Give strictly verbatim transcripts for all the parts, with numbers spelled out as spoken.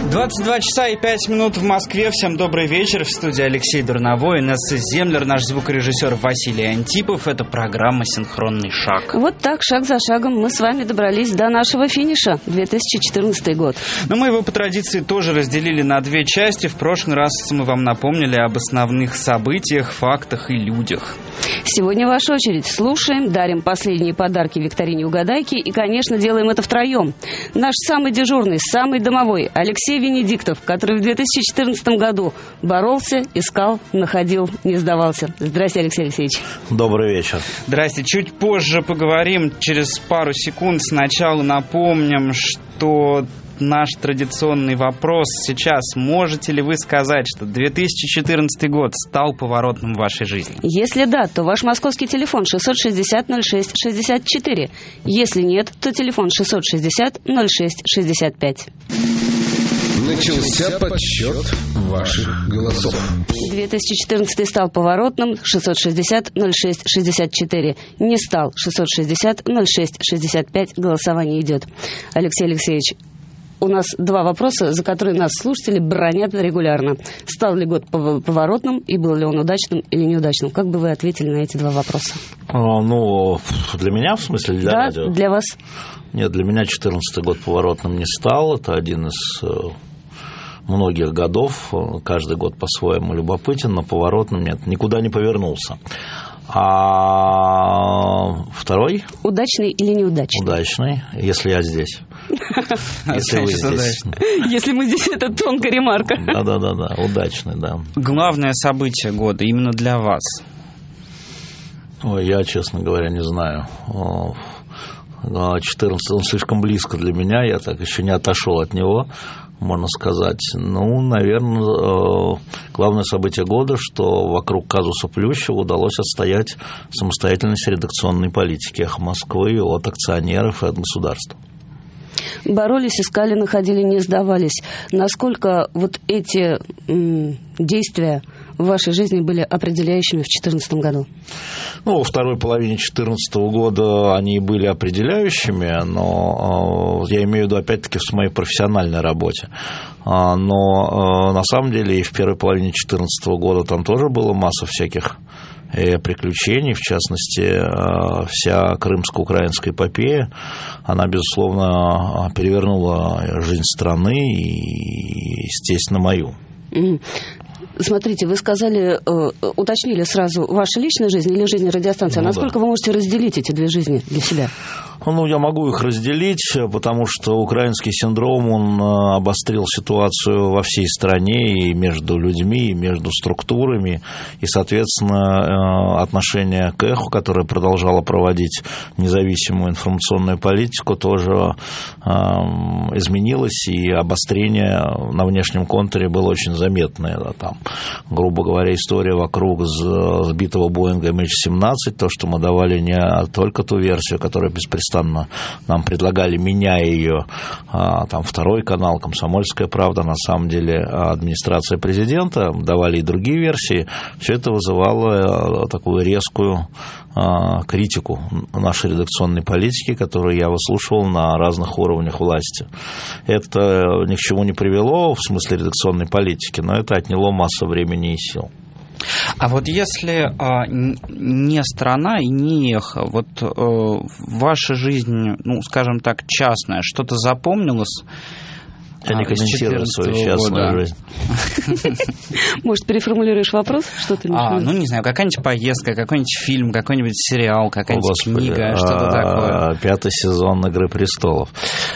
двадцать два часа и пять минут в Москве. Всем добрый вечер. В студии Алексей Дурновой, Инесса Землер, наш звукорежиссер Василий Антипов. Это программа «Синхронный шаг». Вот так, шаг за шагом, мы с вами добрались до нашего финиша, две тысячи четырнадцатый год. Но мы его по традиции тоже разделили на две части. В прошлый раз мы вам напомнили об основных событиях, фактах и людях. Сегодня ваша очередь. Слушаем, дарим последние подарки викторине «Угадайки» и, конечно, делаем это втроем. Наш самый дежурный, самый домовой Алексей Венедиктов, который в две тысячи четырнадцатом году боролся, искал, находил, не сдавался. Здрасте, Алексей Алексеевич. Добрый вечер. Здрасте. Чуть позже поговорим, через пару секунд. Сначала напомним, что наш традиционный вопрос сейчас. Можете ли вы сказать, что две тысячи четырнадцатый год стал поворотным в вашей жизни? Если да, то ваш московский телефон шестьсот шестьдесят ноль шесть шестьдесят четыре. Если нет, то телефон шестьсот шестьдесят ноль шесть шестьдесят пять. Начался подсчет ваших голосов. две тысячи четырнадцатый стал поворотным, шестьсот шестьдесят ноль шесть шестьдесят четыре. Не стал, шестьсот шестьдесят ноль шесть шестьдесят пять. Голосование идет. Алексей Алексеевич, у нас два вопроса, за которые нас слушатели бронят регулярно. Стал ли год поворотным и был ли он удачным или неудачным? Как бы вы ответили на эти два вопроса? А, ну, для меня, в смысле, для да, радио? Для вас. Нет, для меня четырнадцатый год поворотным не стал. Это один из многих годов. Каждый год по-своему любопытен, но поворотным нет, никуда не повернулся. А второй? Удачный или неудачный? Удачный, если я здесь. Если вы здесь. Если мы здесь, это тонкая ремарка. Да-да-да, удачный, да. Главное событие года именно для вас? Ой, я, честно говоря, не знаю. четырнадцатый, он слишком близко для меня, я так еще не отошел от него, можно сказать. Ну, наверное, главное событие года, что вокруг казуса Плющева удалось отстоять самостоятельность редакционной политики «Эхо Москвы» от акционеров и от государства. Боролись, искали, находили, не сдавались. Насколько вот эти м, действия в вашей жизни были определяющими в две тысячи четырнадцатом году? Ну, во второй половине две тысячи четырнадцатого года они были определяющими, но я имею в виду, опять-таки, в моей профессиональной работе. Но на самом деле и в первой половине две тысячи четырнадцатого года там тоже было масса всяких приключений, в частности, вся крымско-украинская эпопея, она, безусловно, перевернула жизнь страны и, естественно, мою. Смотрите, вы сказали, э, уточнили сразу, ваша личная жизнь или жизнь радиостанции. Ну, насколько да. вы можете разделить эти две жизни для себя? Ну, я могу их разделить, потому что украинский синдром, он обострил ситуацию во всей стране и между людьми, и между структурами, и, соответственно, отношение к «Эху», которое продолжало проводить независимую информационную политику, тоже изменилось, и обострение на внешнем контуре было очень заметное. Да, там, грубо говоря, история вокруг сбитого Боинга эм эйч семнадцать, то, что мы давали не только ту версию, которая беспрестанно нам предлагали, меняя ее, там второй канал, «Комсомольская правда», на самом деле администрация президента, давали и другие версии, все это вызывало такую резкую критику нашей редакционной политики, которую я выслушивал на разных уровнях власти. Это ни к чему не привело в смысле редакционной политики, но это отняло массу времени и сил. А вот если а, не страна и не «Эхо», вот а, ваша жизнь, ну, скажем так, частная, что-то запомнилось? Я не комментирую свою частную жизнь. Может, переформулируешь вопрос? Что ты а, ну, не знаю, какая-нибудь поездка, какой-нибудь фильм, какой-нибудь сериал, какая-нибудь Господи, книга, что-то такое. Пятый сезон «Игры престолов».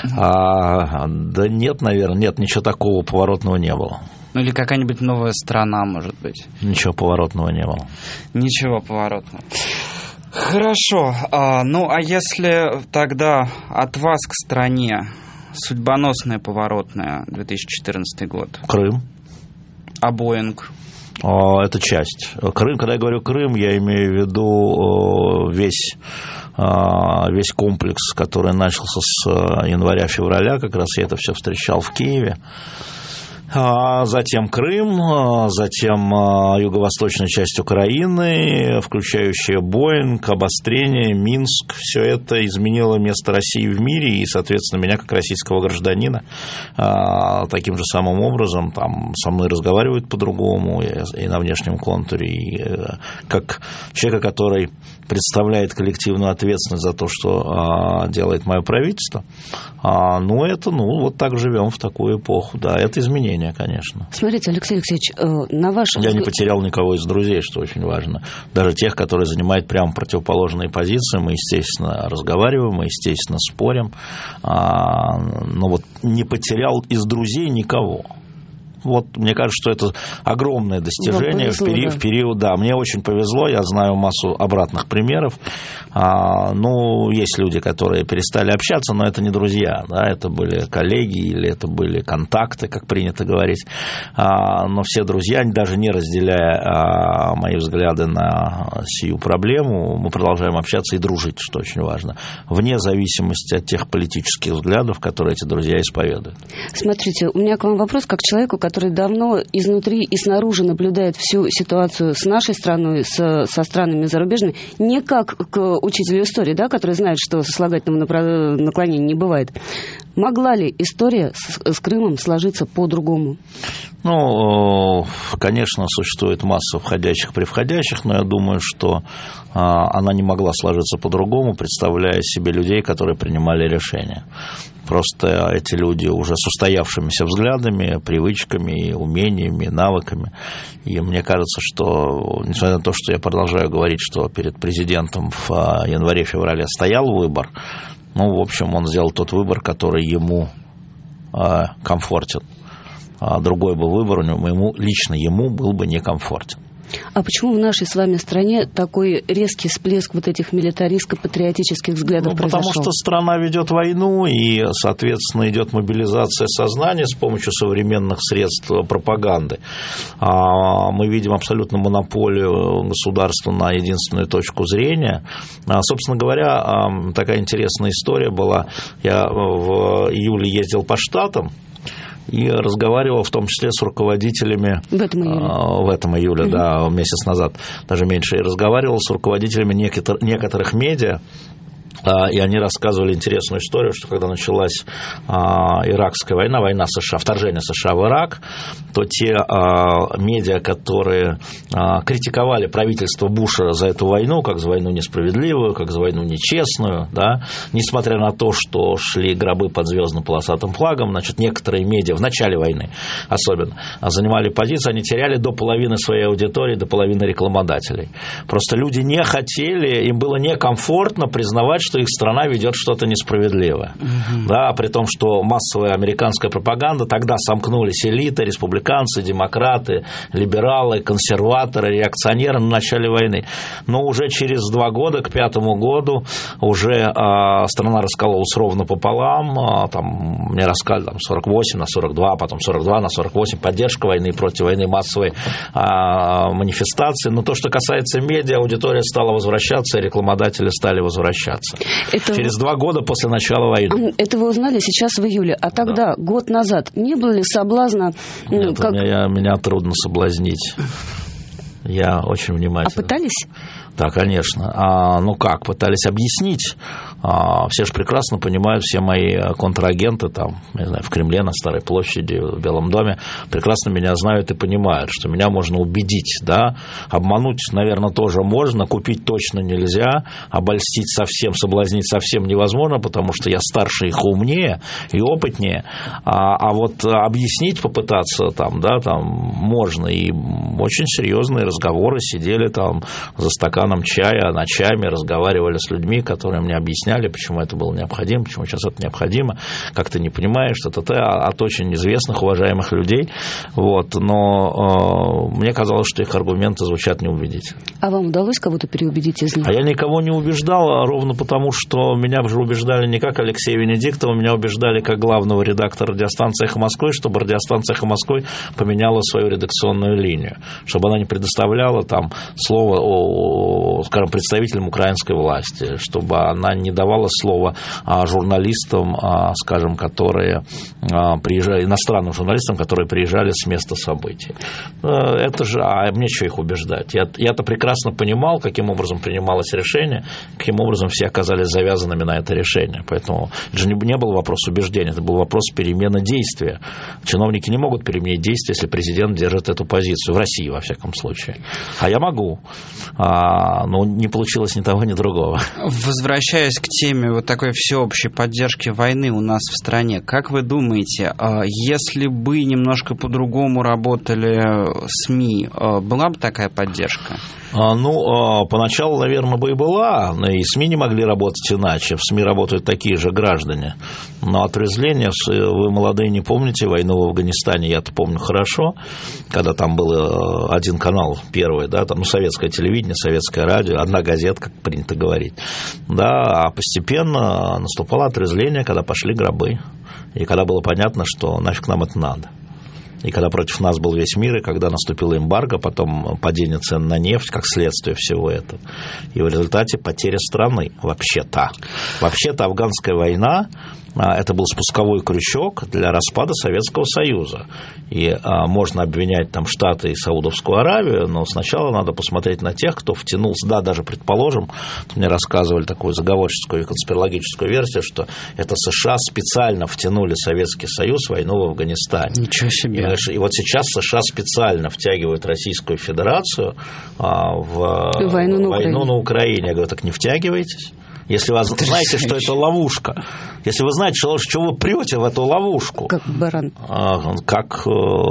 А, да нет, наверное, нет, ничего такого поворотного не было. Ну, или какая-нибудь новая страна, может быть. Ничего поворотного не было. Ничего поворотного. Хорошо. А, ну, а если тогда от вас к стране судьбоносная поворотная две тысячи четырнадцатый год? Крым. А Боинг? Это часть. Крым, когда я говорю Крым, я имею в виду весь, весь комплекс, который начался с января-февраля, как раз я это все встречал в Киеве. Затем Крым, затем юго-восточная часть Украины, включающая Боинг, обострение, Минск. Все это изменило место России в мире, и, соответственно, меня, как российского гражданина, таким же самым образом там со мной разговаривают по-другому и на внешнем контуре, и как человека, который представляет коллективную ответственность за то, что делает мое правительство. Ну, это, ну, вот так живем в такую эпоху, да, это изменение. Конечно. Смотрите, Алексей Алексеевич, на ваш... Я не потерял никого из друзей, что очень важно. Даже тех, которые занимают прямо противоположные позиции, мы, естественно, разговариваем, мы, естественно, спорим. Но вот не потерял из друзей никого. Вот, мне кажется, что это огромное достижение повезло, в, пери- да. в период, да, мне очень повезло, я знаю массу обратных примеров, а, ну, есть люди, которые перестали общаться, но это не друзья, да, это были коллеги или это были контакты, как принято говорить, а, но все друзья, даже не разделяя а, мои взгляды на сию проблему, мы продолжаем общаться и дружить, что очень важно, вне зависимости от тех политических взглядов, которые эти друзья исповедуют. Смотрите, у меня к вам вопрос, как к человеку, который давно изнутри и снаружи наблюдает всю ситуацию с нашей страной, с, со странами зарубежными, не как к учителю истории, да, который знает, что сослагательного наклонения не бывает. Могла ли история с, с Крымом сложиться по-другому? Ну, конечно, существует масса входящих-превходящих, но я думаю, что она не могла сложиться по-другому, представляя себе людей, которые принимали решения. Просто эти люди уже с устоявшимися взглядами, привычками, умениями, навыками. И мне кажется, что, несмотря на то, что я продолжаю говорить, что перед президентом в январе-феврале стоял выбор, ну, в общем, он сделал тот выбор, который ему комфортен. Другой бы выбор, ему, лично ему был бы некомфортен. А почему в нашей с вами стране такой резкий всплеск вот этих милитаристско-патриотических взглядов ну, произошел? Потому что страна ведет войну, и, соответственно, идет мобилизация сознания с помощью современных средств пропаганды. Мы видим абсолютно монополию государства на единственную точку зрения. Собственно говоря, такая интересная история была. Я в июле ездил по штатам и разговаривал в том числе с руководителями... В этом июле. В этом июле, угу. да, месяц назад, даже меньше. И разговаривал с руководителями некоторых медиа, и они рассказывали интересную историю, что когда началась а, Иракская война, война США, вторжение США в Ирак, то те а, медиа, которые а, критиковали правительство Буша за эту войну, как за войну несправедливую, как за войну нечестную, да, несмотря на то, что шли гробы под звездно-полосатым флагом, значит, некоторые медиа в начале войны особенно занимали позиции, они теряли до половины своей аудитории, до половины рекламодателей. Просто люди не хотели, им было некомфортно признавать, что их страна ведет что-то несправедливое. Угу. Да, при том, что массовая американская пропаганда, тогда сомкнулись элиты, республиканцы, демократы, либералы, консерваторы, реакционеры на начале войны. Но уже через два года, к пятому году, уже а, страна раскололась ровно пополам. А, там, мне рассказали, там, сорок восемь на сорок два, потом сорок два на сорок восемь, поддержка войны против войны, массовой а, манифестации. Но то, что касается медиа, аудитория стала возвращаться, и рекламодатели стали возвращаться. Это... Через два года после начала войны. Это вы узнали сейчас в июле. А тогда, да. год назад, не было ли соблазна... Нет, как... меня, меня трудно соблазнить. Я очень внимательно. А пытались? Да, конечно. А, ну как, пытались объяснить. А, все же прекрасно понимают, все мои контрагенты там, не знаю, в Кремле, на Старой площади, в Белом доме, прекрасно меня знают и понимают, что меня можно убедить, да, обмануть, наверное, тоже можно, купить точно нельзя, обольстить совсем, соблазнить совсем невозможно, потому что я старше их, умнее и опытнее, а, а вот объяснить, попытаться там, да, там можно, и очень серьезные разговоры, сидели там за стаканом чая, ночами разговаривали с людьми, которые мне объясняли, почему это было необходимо, почему сейчас это необходимо, как ты не понимаешь, что-то от очень известных, уважаемых людей, вот, но э, мне казалось, что их аргументы звучат неубедительно. А вам удалось кого-то переубедить из них? А я никого не убеждал, ровно потому, что меня же убеждали не как Алексея Венедиктова, меня убеждали как главного редактора радиостанции «Эхо Москвы», чтобы радиостанция «Эхо Москвы» поменяла свою редакционную линию, чтобы она не предоставляла там слово, о, скажем, представителям украинской власти, чтобы она не давала слово журналистам, скажем, которые приезжали, иностранным журналистам, которые приезжали с места событий. Это же, а мне что их убеждать? Я, я-то прекрасно понимал, каким образом принималось решение, каким образом все оказались завязанными на это решение. Поэтому это же не, не был вопрос убеждения, это был вопрос перемены действия. Чиновники не могут переменить действия, если президент держит эту позицию, в России, во всяком случае. А я могу. А, но не получилось ни того, ни другого. Возвращаясь к теме вот такой всеобщей поддержки войны у нас в стране, как вы думаете, если бы немножко по-другому работали СМИ, была бы такая поддержка? Ну, поначалу, наверное, бы и была, и СМИ не могли работать иначе. В СМИ работают такие же граждане. Но отрезвление, вы, молодые, не помните войну в Афганистане, я-то помню хорошо, когда там был один канал первый, да, там, ну, советское телевидение, советское радио, одна газета, как принято говорить. Да, а постепенно наступало отрезвление, когда пошли гробы, и когда было понятно, что нафиг нам это надо. И когда против нас был весь мир, и когда наступила эмбарго, потом падение цен на нефть, как следствие всего этого. И в результате потеря страны вообще-то. Вообще-то афганская война – это был спусковой крючок для распада Советского Союза. И а, можно обвинять там Штаты и Саудовскую Аравию, но сначала надо посмотреть на тех, кто втянулся. Да, даже предположим, мне рассказывали такую заговорческую и конспирологическую версию, что это США специально втянули Советский Союз в войну в Афганистане. Ничего себе. И, и вот сейчас США специально втягивают Российскую Федерацию а, в войну, на, войну на Украине. Я говорю, так не втягивайтесь. Если вы знаете, что это ловушка, если вы знаете, что, что вы прете в эту ловушку, как баран, как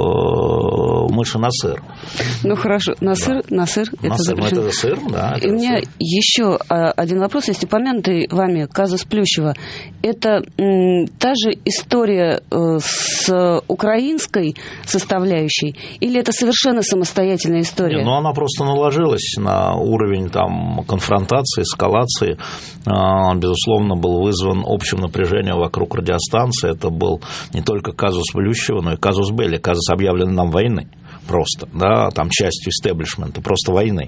э, мыши на сыр. Ну хорошо, на сыр, да. на сыр, на это сыр, запрещено. Это сыр, да. И у меня сыр. Еще один вопрос, есть упомянутый вами казус Плющева. Это м, та же история э, с украинской составляющей, или это совершенно самостоятельная история? Не, ну она просто наложилась на уровень там конфронтации, эскалации. Безусловно, был вызван общим напряжением вокруг радиостанции. Это был не только казус Плющева, но и казус Белли, казус объявленной нам войны просто, да, там частью истеблишмента, просто войны.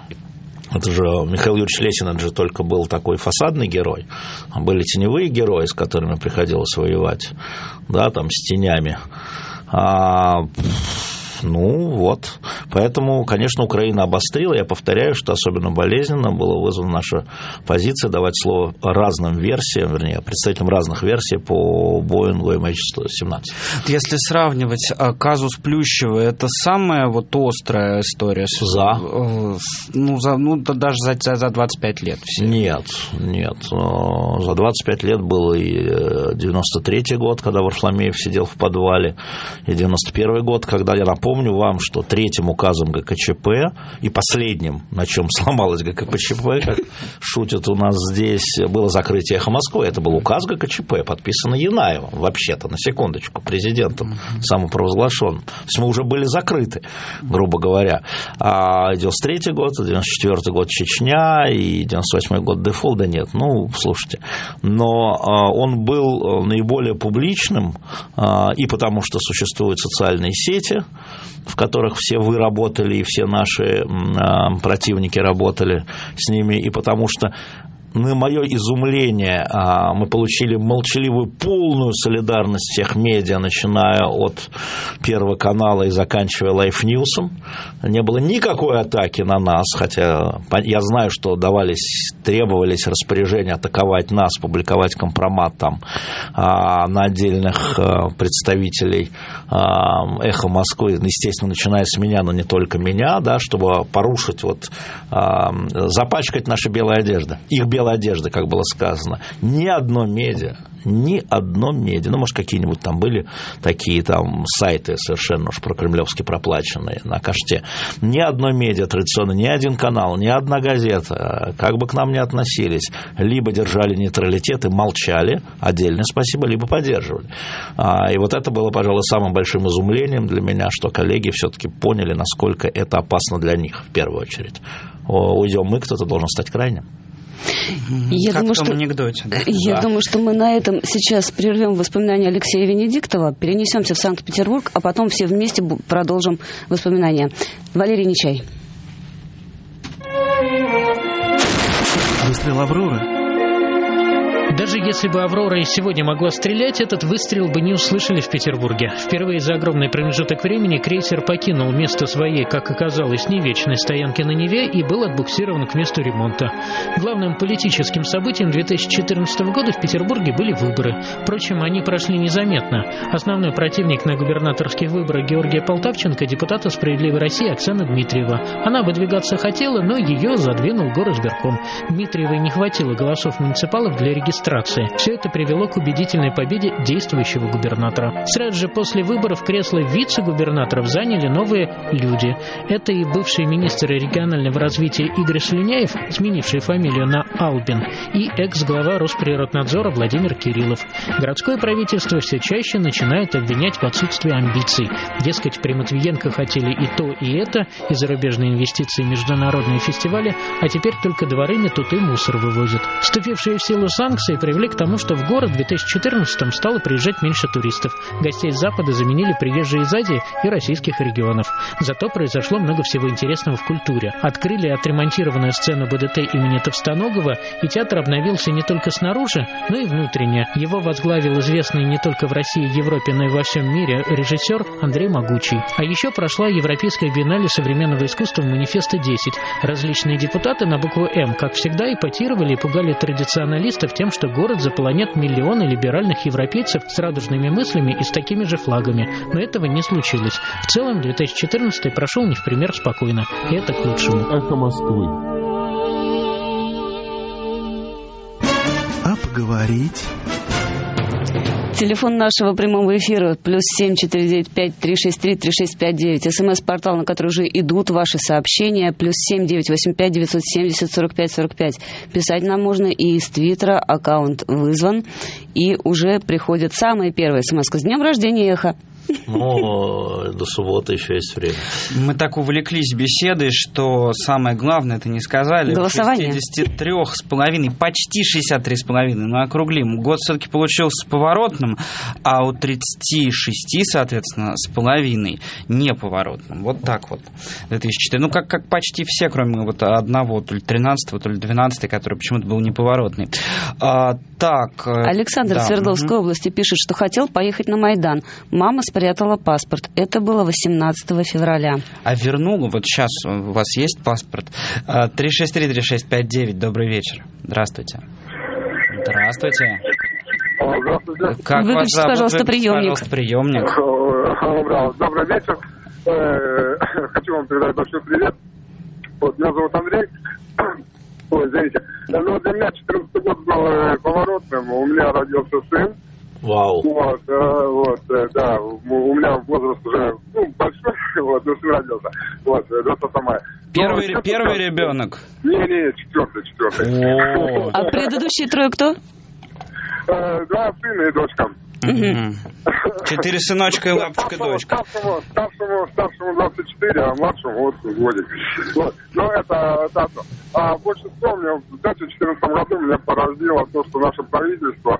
Это же Михаил Юрьевич Лесин, это же только был такой фасадный герой, а были теневые герои, с которыми приходилось воевать, да, там с тенями. А... Ну, вот. Поэтому, конечно, Украина обострила. Я повторяю, что особенно болезненно была вызвана наша позиция давать слово разным версиям, вернее, представителям разных версий по Боингу эм эйч сто семнадцать. Если сравнивать казус Плющева, это самая вот острая история? За. Ну, за, ну даже за, за двадцать пять лет. Все. Нет, нет. За двадцать пять лет был и девяносто третий год, когда Варфломеев сидел в подвале, и девяносто первый год, когда я напомню, Помню вам, что третьим указом гэ ка че пэ и последним, на чем сломалась гэ ка че пэ, как шутят у нас здесь, было закрытие «Эхо Москвы». Это был указ гэ ка че пэ, подписанный Янаевым, вообще-то, на секундочку, президентом самопровозглашенным. То есть мы уже были закрыты, грубо говоря. А девяносто третий год, девяносто четвёртый год Чечня и девяносто восьмой год дефолт, да нет, ну, слушайте. Но он был наиболее публичным и потому, что существуют социальные сети, в которых все вы работали и все наши э, противники работали с ними, и потому что на мое изумление мы получили молчаливую полную солидарность всех медиа, начиная от Первого канала и заканчивая Life News'ом. Не было никакой атаки на нас, хотя я знаю, что давались, требовались распоряжения атаковать нас, публиковать компромат там на отдельных представителей «Эхо Москвы», естественно, начиная с меня, но не только меня, да, чтобы порушить, вот, запачкать наши белые одежды, их белые одежды, как было сказано. Ни одно медиа, ни одно медиа, ну, может, какие-нибудь там были такие там сайты совершенно уж прокремлевски проплаченные на каште, ни одно медиа традиционно, ни один канал, ни одна газета, как бы к нам ни относились, либо держали нейтралитет и молчали, отдельное спасибо, либо поддерживали. И вот это было, пожалуй, самым большим изумлением для меня, что коллеги все-таки поняли, насколько это опасно для них, в первую очередь. Уйдем мы, кто-то должен стать крайним. Я, как думаю, в том что, анекдоте. Да? я да. думаю, что мы на этом сейчас прервем воспоминания Алексея Венедиктова, перенесемся в Санкт-Петербург, а потом все вместе продолжим воспоминания. Валерий Нечай. Выстрел Авроры. Даже если бы «Аврора» и сегодня могла стрелять, этот выстрел бы не услышали в Петербурге. Впервые за огромный промежуток времени крейсер покинул место своей, как оказалось, не вечной стоянки на Неве и был отбуксирован к месту ремонта. Главным политическим событием две тысячи четырнадцатого года в Петербурге были выборы. Впрочем, они прошли незаметно. Основной противник на губернаторских выборах Георгия Полтавченко – депутата «Справедливой России» Оксана Дмитриева. Она выдвигаться хотела, но ее задвинул горосберком. Дмитриевой не хватило голосов муниципалов для регистрации. Все это привело к убедительной победе действующего губернатора. Сразу же после выборов кресло вице-губернаторов заняли новые люди. Это и бывший министр регионального развития Игорь Слюняев, сменивший фамилию на Албин, и экс-глава Росприроднадзора Владимир Кириллов. Городское правительство все чаще начинает обвинять в отсутствии амбиций. Дескать, при Матвиенко хотели и то, и это, и зарубежные инвестиции, и международные фестивали, а теперь только дворы метут и мусор вывозят. Вступившие в силу санкции привели к тому, что в город в две тысячи четырнадцатом стало приезжать меньше туристов. Гостей с Запада заменили приезжие из Азии и российских регионов. Зато произошло много всего интересного в культуре. Открыли отремонтированную сцену БДТ имени Товстоногова, и театр обновился не только снаружи, но и внутренне. Его возглавил известный не только в России и Европе, но и во всем мире режиссер Андрей Могучий. А еще прошла Европейская биеннале современного искусства «Манифеста десять». Различные депутаты на букву «М», как всегда, эпатировали и пугали традиционалистов тем, что город заполонят миллионы либеральных европейцев с радужными мыслями и с такими же флагами. Но этого не случилось. В целом, две тысячи четырнадцатый прошел не в пример спокойно. И это к лучшему. Эхо Москвы. А поговорить... Телефон нашего прямого эфира плюс семь четыре девять пять три шесть три три шесть пять девять. СМС-портал, на который уже идут ваши сообщения, плюс семь девять восемь пять девятьсот семьдесят сорок пять сорок пять. Писать нам можно и из Твиттера, аккаунт вызван. И уже приходит самое первое смс. С днем рождения, Эхо! Ну, до субботы еще есть время. Мы так увлеклись беседой, что самое главное это не сказали. Голосование. шестьдесят три с половиной, почти шестьдесят три с половиной, но округлим. Год все-таки получился поворотным, а у тридцать шесть, соответственно, с половиной неповоротным. Вот так вот. две тысячи четыре. Ну, как, как почти все, кроме вот одного, то ли тринадцатого, то ли двенадцатого, который почему-то был неповоротный. А, так. Александр да. в Свердловской угу. области пишет, что хотел поехать на Майдан. Мама спрятала паспорт. Это было восемнадцатого февраля. А вернула, вот сейчас у вас есть паспорт. три шесть три три шесть пять девять. Добрый вечер. Здравствуйте. Здравствуйте. Здравствуйте. Как Выключите, вас зовут? пожалуйста, Выключите, приемник. пожалуйста, приемник. Добрый вечер. Хочу вам передать большой привет. Вот, меня зовут Андрей. Ой, извините. Ну, для меня четырнадцатый год был поворотным. У меня родился сын. Вау. Вот, э, вот, э, да, у меня возраст уже, ну, большой, вот, но сын родился, вот, двадцатого мая. Первый, Но, первый это, ребенок? Не-не, четвертый, четвертый. А предыдущие трое кто? Два сына и дочка. Четыре сыночка и лапочка дочка. Старшему, старшему, старшему двадцать четыре, а младшему вот годик. Вот. Но это, это одно. А больше всего мне в две тысячи четырнадцатом году меня поразило то, что наше правительство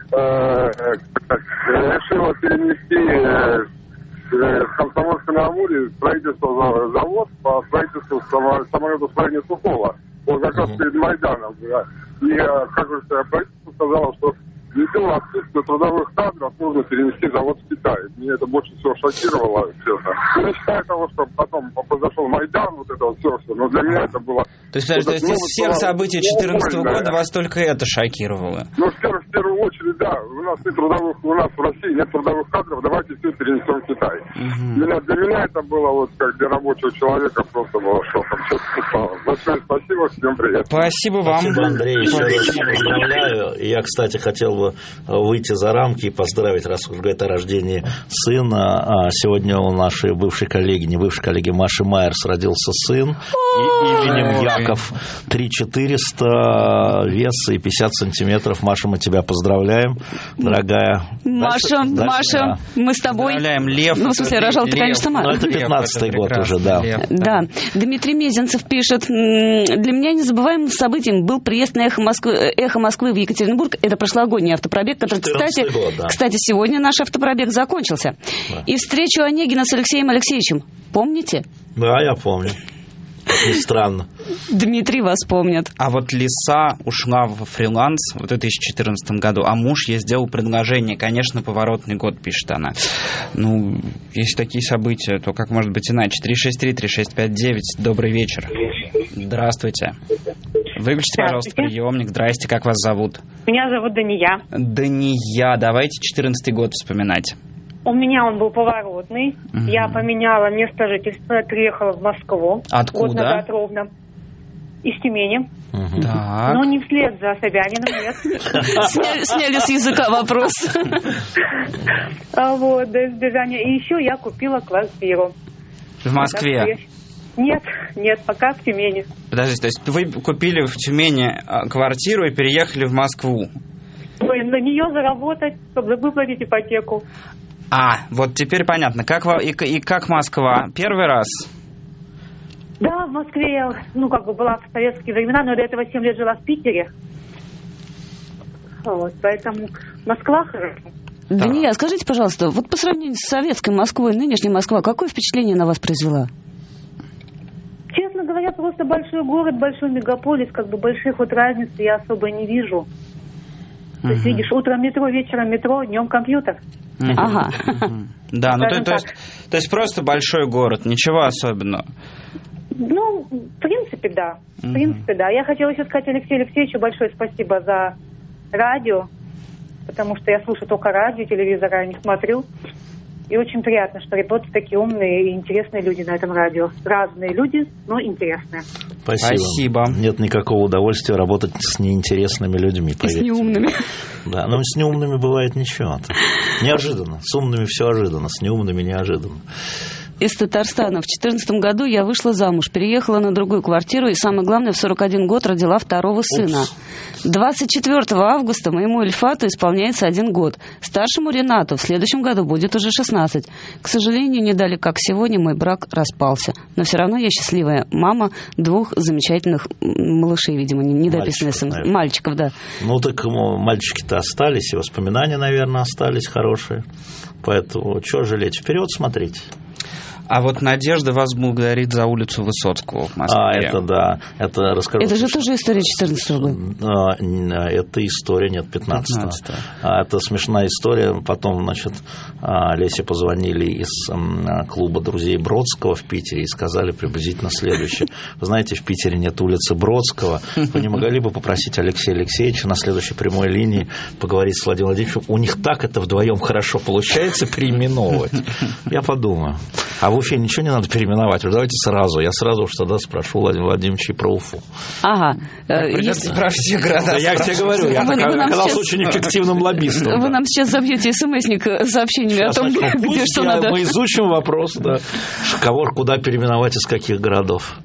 решила перенести с Комсомольска-на-Амуре строительство завод по строительству самолета Сухого. Вот как раз перед Майданом. И, как говорится, правительство сказало, что ввиду отсутствия трудовых кадров нужно перенести завод в Китай. Меня это больше всего шокировало, честно. Я считаю того, что потом произошел Майдан, вот это вот все, все. Но для меня это было... То есть, вот то есть из всех событий две тысячи четырнадцатого года вас только это шокировало? Ну, в первую, в первую очередь, да. У нас нет трудовых, у нас в России нет трудовых кадров, давайте все перенесем в Китай. Угу. Для, для меня это было вот как для рабочего человека просто было шоком. Большое спасибо, всем привет. Спасибо вам. Спасибо, Андрей, еще раз поздравляю. Я, кстати, хотел бы выйти за рамки и поздравить, раз уж говорит о рождении сына. Сегодня у нашей бывшей коллеги, не бывшей коллеги Маши Майерс родился сын именем Яков. три четыреста, вес и пятьдесят сантиметров. Маша, мы тебя поздравляем, дорогая. Маша, дальше, Маша, дальше, да. мы с тобой... Поздравляем, Лев. Ну, в смысле, рожал ты, конечно, сама. Ну, это пятнадцатый год уже, да. Лев, да. да. Дмитрий Мезенцев пишет, для меня незабываемым событием был приезд на Эхо Москвы, Эхо Москвы в Екатеринбург. Это прошлогодний автопробег, который, кстати, год, да. кстати, сегодня наш автопробег закончился. Да. И встречу Онегина с Алексеем Алексеевичем. Помните? Да, я помню. как ни странно. Дмитрий вас помнит. А вот Лиса ушла в фриланс в две тысячи четырнадцатом году, а муж ей сделал предложение. Конечно, поворотный год, пишет она. Ну, если такие события, то как может быть иначе? три шесть три три шесть пять девять. Добрый вечер. Здравствуйте. Выключите, пожалуйста, приемник. Здрасте, как вас зовут? Меня зовут Дания. Дания. Давайте четырнадцатый год вспоминать. У меня он был поворотный. Угу. Я поменяла место жительства, я переехала в Москву. Откуда? Год назад ровно. Из Тюмени. Угу. Так. Но не вслед за Собяниным, нет. Сняли с языка вопрос. Вот, до избежания. И еще я купила квартиру. В Москве? Нет, нет, пока в Тюмени. Подождите, то есть вы купили в Тюмени квартиру и переехали в Москву? На нее заработать, чтобы выплатить ипотеку. А, вот теперь понятно. Как, и, и как Москва? Первый раз? Да, в Москве я, ну, как бы была в советские времена, но до этого семь лет жила в Питере. Вот, поэтому Москва хорошо. Дания, скажите, пожалуйста, вот по сравнению с советской Москвой, нынешняя Москва, какое впечатление на вас произвела? Честно говоря, просто большой город, большой мегаполис, как бы больших вот разниц я особо не вижу. То есть, видишь, утром метро, вечером метро, днем компьютер. Uh-huh. Ага. Uh-huh. Да, ну то, то, есть, то есть просто большой город, ничего особенного. Ну, в принципе, да. В uh-huh. принципе, да. Я хотела еще сказать Алексею Алексеевичу большое спасибо за радио, потому что я слушаю только радио, телевизора не смотрю. И очень приятно, что работают такие умные и интересные люди на этом радио. Разные люди, но интересные. Спасибо. Спасибо. Нет никакого удовольствия работать с неинтересными людьми, поверьте. И с неумными. Да, но с неумными бывает ничего. Неожиданно. С умными все ожиданно, с неумными неожиданно. Из Татарстана. В две тысячи четырнадцатом году я вышла замуж, переехала на другую квартиру и, самое главное, в сорок один год родила второго сына. Упс. двадцать четвёртого августа моему Ильфату исполняется один год. Старшему Ренату в следующем году будет уже шестнадцать. К сожалению, не дали, как сегодня, мой брак распался. Но все равно я счастливая мама двух замечательных малышей, видимо, недописанных мальчиков, мальчиков, да. Ну, так мальчики-то остались, и воспоминания, наверное, остались хорошие. Поэтому чего жалеть? Вперед смотрите. А вот Надежда вас благодарит за улицу Высоцкого в Москве. А, это да. Это, расскажу, это же что... тоже история четырнадцатого года. Это история, нет, пятнадцатого. А, это смешная история. Потом, значит, Лесе позвонили из клуба друзей Бродского в Питере и сказали приблизительно следующее. Вы знаете, в Питере нет улицы Бродского. Вы не могли бы попросить Алексея Алексеевича на следующей прямой линии поговорить с Владимиром Владимировичем? У них так это вдвоем хорошо получается переименовывать. Я подумаю. А в Уфе ничего не надо переименовать. Давайте сразу. Я сразу уж тогда спрошу Владимира Владимировича про Уфу. Ага. Придется если... про все города. Да я тебе говорю, я вы, вы оказался сейчас... очень эффективным лоббистом. Вы да. нам сейчас забьете смс-ник сообщениями сейчас, о том, начну. где Пусть что я, надо. Мы изучим вопрос, да. Кого, куда переименовать, из каких городов.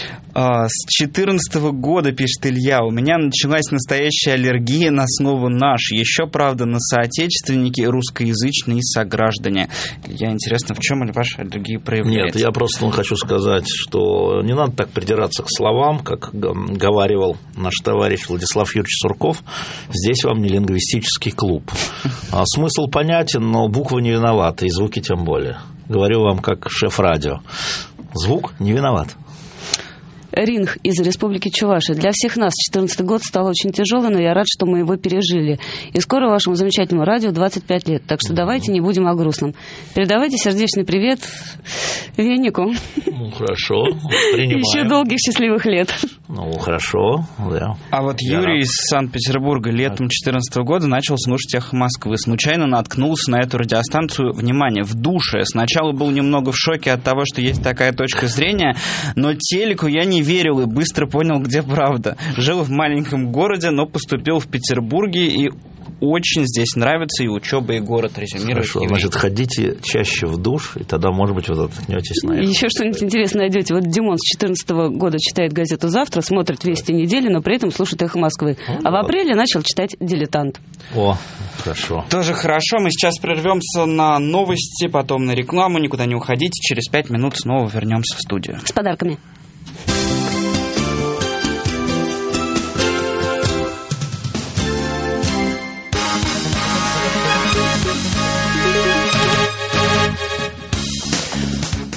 С четырнадцатого года, пишет Илья, у меня началась настоящая аллергия на слово «наш». Еще, правда, на соотечественники, русскоязычные и сограждане. Илья, интересно, в чем ваша аллергия проявляется? Нет, я просто ну, хочу сказать, что не надо так придираться к словам, как говаривал наш товарищ Владислав Юрьевич Сурков. Здесь вам не лингвистический клуб. Смысл понятен, но буквы не виноваты, и звуки тем более. Говорю вам как шеф радио. Звук не виноват. Ринг из Республики Чувашия. Для всех нас четырнадцатый год стал очень тяжелый, но я рад, что мы его пережили. И скоро вашему замечательному радио двадцать пять лет. Так что давайте не будем о грустном. Передавайте сердечный привет Венику. Ну, хорошо. Принимаем. Еще долгих счастливых лет. Ну, хорошо, да. А вот я Юрий рад. Из Санкт-Петербурга летом две тысячи четырнадцатого года начал слушать «Эхо Москвы». Случайно наткнулся на эту радиостанцию, внимание, в душе. Сначала был немного в шоке от того, что есть такая точка зрения, но телеку я не верил и быстро понял, где правда. Жил в маленьком городе, но поступил в Петербурге, и очень здесь нравится и учеба, и город, резюмирует. Хорошо, значит, ходите чаще в душ, и тогда, может быть, вы наткнетесь на это. Еще что-нибудь интересное найдете. Вот Димон с четырнадцатого года читает газету «Завтра», смотрит «Вести недели», но при этом слушает «Эхо Москвы». А в апреле начал читать «Дилетант». О, хорошо. Тоже хорошо. Мы сейчас прервемся на новости, потом на рекламу. Никуда не уходите. Через пять минут снова вернемся в студию. С подарками.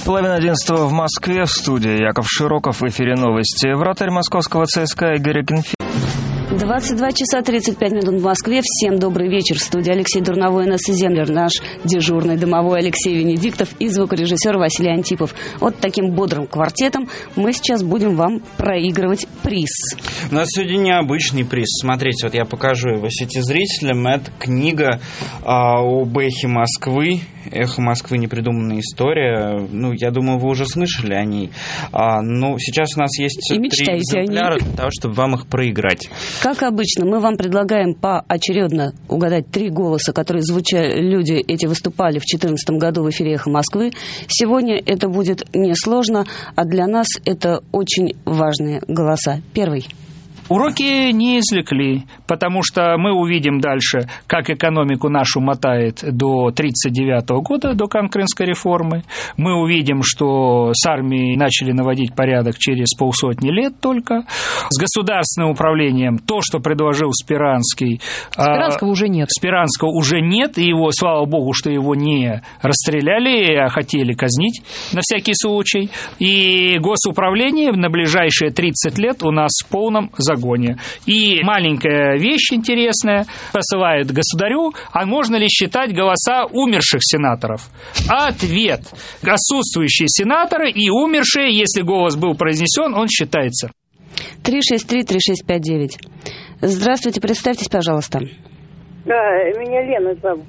Половина одиннадцатого в Москве. В студии Яков Широков. В эфире новости. Вратарь московского ЦСКА Игорь Акинфеев. двадцать два часа тридцать пять минут в Москве. Всем добрый вечер. В студии Алексей Дурновой и Инесса Землер. Наш дежурный домовой Алексей Венедиктов и звукорежиссер Василий Антипов. Вот таким бодрым квартетом мы сейчас будем вам проигрывать приз. У нас сегодня необычный приз. Смотрите, вот я покажу его сетизрителям. Это книга а, об эхе Москвы. «Эхо Москвы. Непридуманная история». Ну, я думаю, вы уже слышали о ней. А, ну, сейчас у нас есть три экземпляра для того, чтобы вам их проиграть. Как обычно, мы вам предлагаем поочередно угадать три голоса, которые звучали, люди эти выступали в две тысячи четырнадцатом году в эфире «Эхо Москвы». Сегодня это будет несложно, а для нас это очень важные голоса. Первый. Уроки не извлекли, потому что мы увидим дальше, как экономику нашу мотает до тридцать девятого года, до Конкрынской реформы. Мы увидим, что с армией начали наводить порядок через полсотни лет только. С государственным управлением то, что предложил Спиранский. Спиранского а, уже нет. Спиранского уже нет, и его, слава богу, что его не расстреляли, а хотели казнить на всякий случай. И госуправление на ближайшие тридцать лет у нас в полном загоне. И маленькая вещь интересная, посылают государю, а можно ли считать голоса умерших сенаторов? Ответ. Отсутствующие сенаторы и умершие, если голос был произнесен, он считается. три шесть три три шесть пять девять. Здравствуйте, представьтесь, пожалуйста. Да, меня Лена зовут.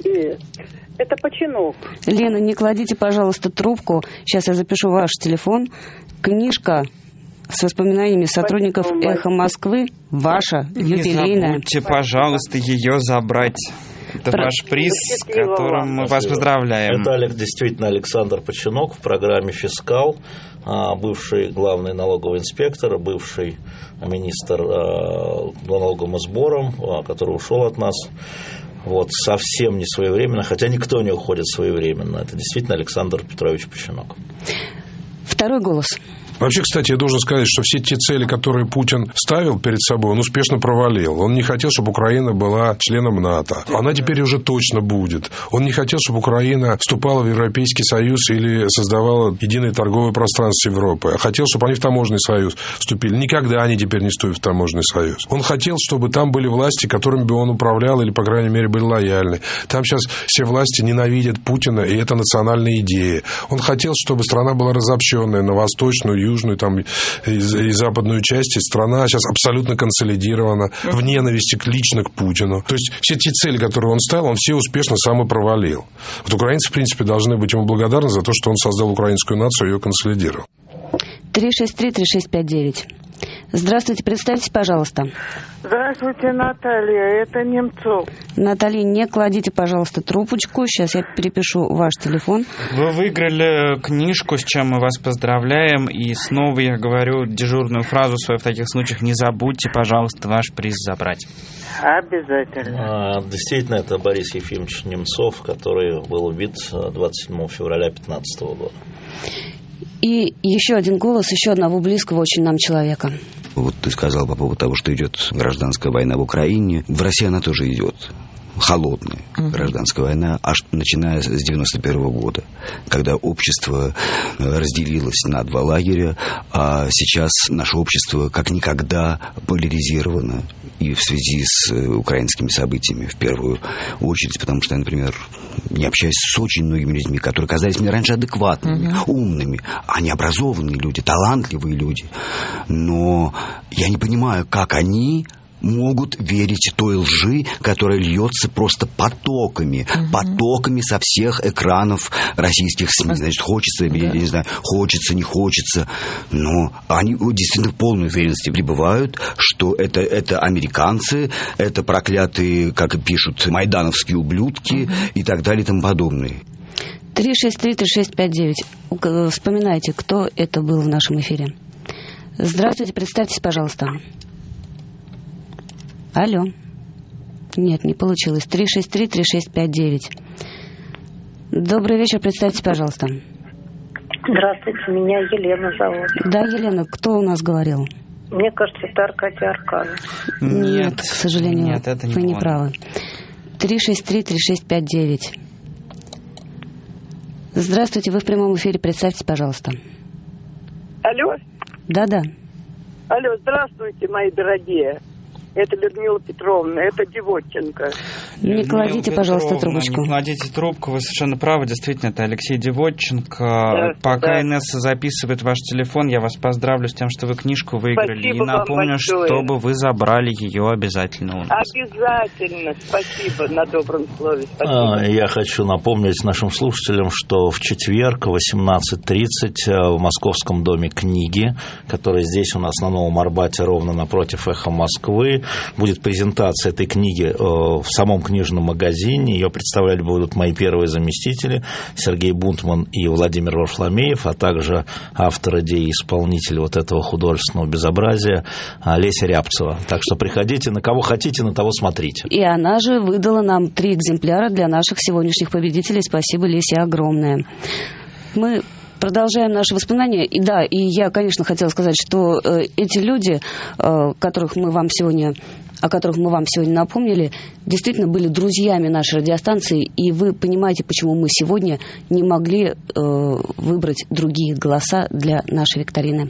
Это Починок. Лена, не кладите, пожалуйста, трубку. Сейчас я запишу ваш телефон. Книжка с воспоминаниями сотрудников «Эхо Москвы» ваша, юбилейная. Не забудьте, пожалуйста, ее забрать. Это Про... ваш приз, с которым мы вас поздравляем. Это действительно Александр Починок в программе «Фискал», бывший главный налоговый инспектор, бывший министр по налоговым сборам, который ушел от нас. Вот, совсем не своевременно, хотя никто не уходит своевременно. Это действительно Александр Петрович Починок. Второй голос. Вообще, кстати, я должен сказать, что все те цели, которые Путин ставил перед собой, он успешно провалил. Он не хотел, чтобы Украина была членом НАТО. Она теперь уже точно будет. Он не хотел, чтобы Украина вступала в Европейский Союз или создавала единое торговое пространство Европы. А хотел, чтобы они в таможенный союз вступили. Никогда они теперь не вступят в таможенный союз. Он хотел, чтобы там были власти, которыми бы он управлял или, по крайней мере, были лояльны. Там сейчас все власти ненавидят Путина, и это национальная идея. Он хотел, чтобы страна была разобщенная на восточную, южную там, и, и западную части. Страна сейчас абсолютно консолидирована в ненависти лично к Путину. То есть все те цели, которые он ставил, он все успешно сам и провалил. Вот украинцы, в принципе, должны быть ему благодарны за то, что он создал украинскую нацию и ее консолидировал. три шесть три три шесть пять девять. Здравствуйте, представьтесь, пожалуйста. Здравствуйте, Наталья, это Немцов. Наталья, не кладите, пожалуйста, трубочку. Сейчас я перепишу ваш телефон. Вы выиграли книжку, с чем мы вас поздравляем. И снова я говорю дежурную фразу свою в таких случаях: не забудьте, пожалуйста, ваш приз забрать. Обязательно. А, действительно, это Борис Ефимович Немцов, который был убит двадцать седьмого февраля две тысячи пятнадцатого года. И еще один голос, еще одного близкого очень нам человека. Вот ты сказал по поводу того, что идет гражданская война в Украине. В России она тоже идет. Холодная uh-huh. гражданская война, аж начиная с девяносто первого года, когда общество разделилось на два лагеря, а сейчас наше общество как никогда поляризировано, и в связи с украинскими событиями в первую очередь, потому что я, например, не общаюсь с очень многими людьми, которые казались мне раньше адекватными, uh-huh. умными, они образованные люди, талантливые люди, но я не понимаю, как они могут верить той лжи, которая льется просто потоками, угу. потоками со всех экранов российских СМИ. Значит, хочется, да. я не знаю, хочется, не хочется, но они действительно в полной уверенности пребывают, что это, это американцы, это проклятые, как и пишут, майдановские ублюдки угу. и так далее и тому подобное. три шесть три три шесть пять девять. Вспоминайте, кто это был в нашем эфире. Здравствуйте, представьтесь, пожалуйста. Алло. Нет, не получилось. три шесть три три шесть пять девять. Добрый вечер, представьтесь, пожалуйста. Здравствуйте, меня Елена зовут. Да, Елена, кто у нас говорил? Мне кажется, это Аркадий Аркадьевич. Нет, нет, к сожалению, нет, это не вы не он. правы. три шесть три три шесть пять девять. Здравствуйте, вы в прямом эфире, представьтесь, пожалуйста. Алло. Да-да. Алло, здравствуйте, мои дорогие. Это Людмила Петровна, это Девотченко. Не кладите, пожалуйста, трубочку. Не кладите трубку, вы совершенно правы. Действительно, это Алексей Девотченко. Да, Пока да. Инесса записывает ваш телефон, я вас поздравлю с тем, что вы книжку выиграли. Спасибо и напомню, чтобы вы забрали ее обязательно у нас. Обязательно. Спасибо на добром слове. Спасибо. Я хочу напомнить нашим слушателям, что в четверг в восемнадцать тридцать в Московском доме книги, который здесь у нас на Новом Арбате, ровно напротив «Эхо Москвы», будет презентация этой книги в самом книжном магазине. Ее представлять будут мои первые заместители Сергей Бунтман и Владимир Варфломеев, а также автор идеи и исполнитель вот этого художественного безобразия Леся Рябцева. Так что приходите, на кого хотите, на того смотрите. И она же выдала нам три экземпляра для наших сегодняшних победителей. Спасибо, Лесе, огромное. Мы продолжаем наши воспоминания. И да, и я, конечно, хотела сказать, что э, эти люди, э, которых мы вам сегодня, о которых мы вам сегодня напомнили, действительно были друзьями нашей радиостанции, и вы понимаете, почему мы сегодня не могли э, выбрать другие голоса для нашей викторины.